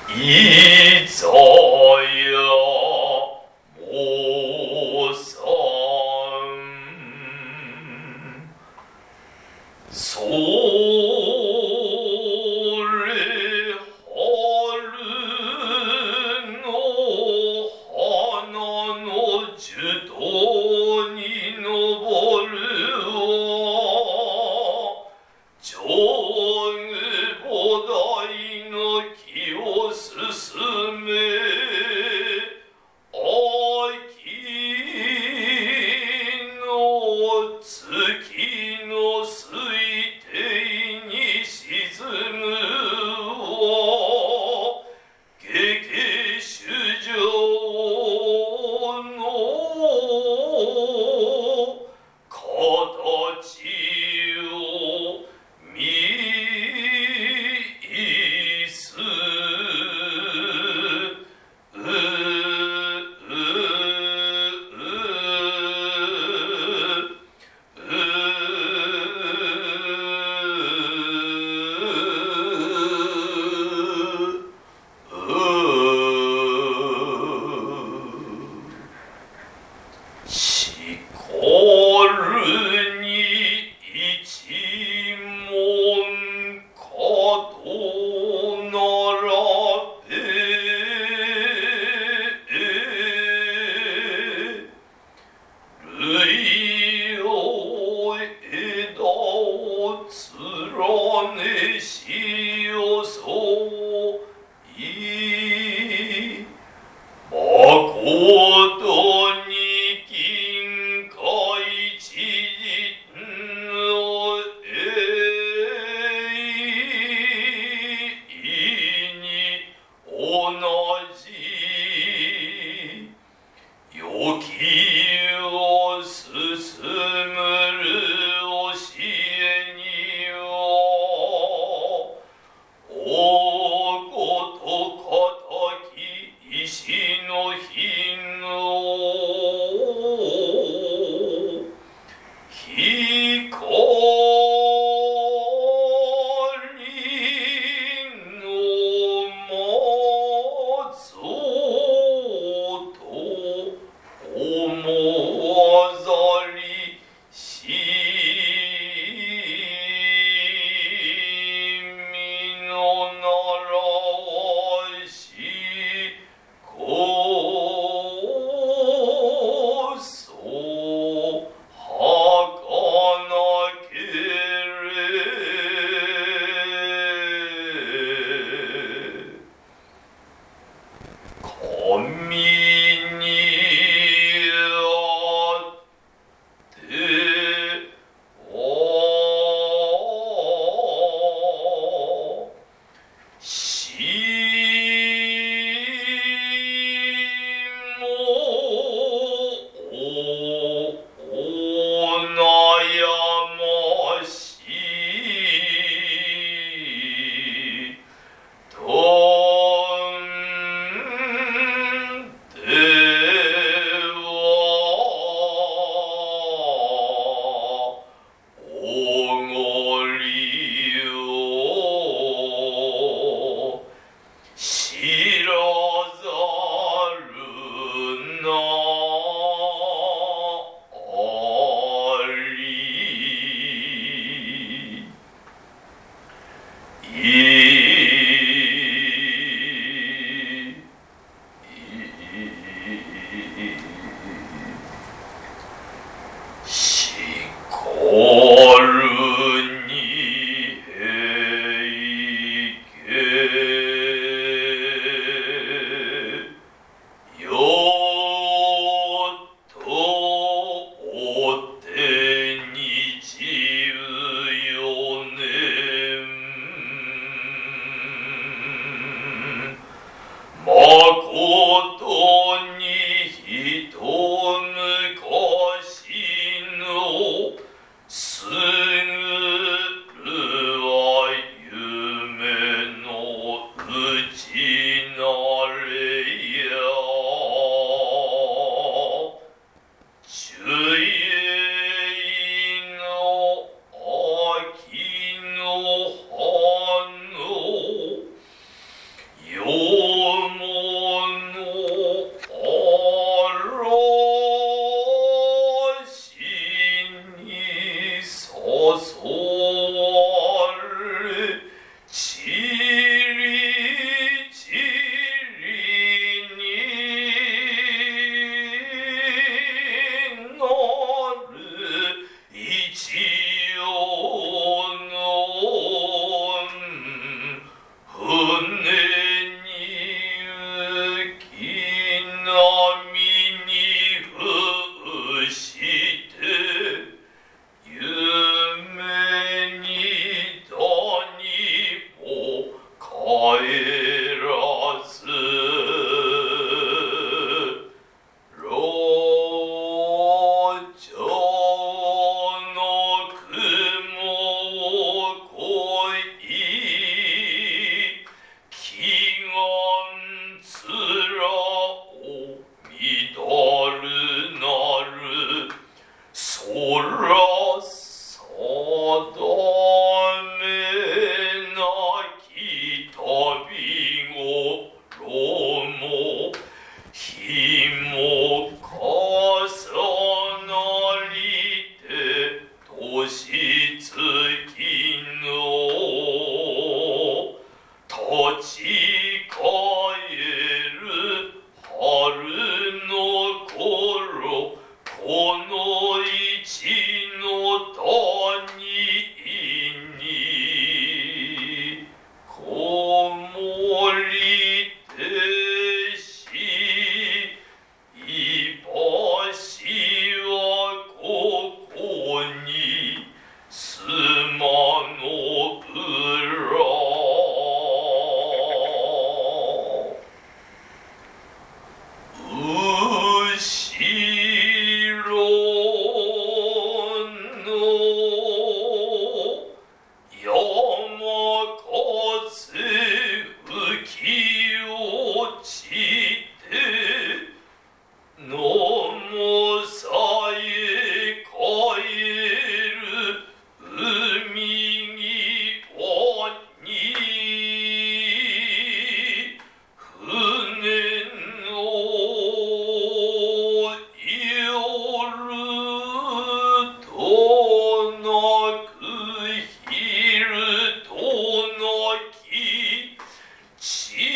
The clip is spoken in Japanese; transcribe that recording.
いざやもさんそれ春の花の樹洞に登るは上部菩提の木を進め秋の月の水底に沈むは下家主上の形を見すしかるに一門角並べ類を枝を連ねしよそういまことに金海知人の意に同じ良きを進むる教えにはおことかたき石の品を光のまぞと思わざりしみのならず老女の雲を越い祈願つらを乱るなる空定めなき旅頃も日も重なりて年月の立ち返る春の頃この一の谷にこもりてしいばしはここにすまの裏後ろの山風吹き落ちて野もさえ帰る海際に船の夜となく昼となき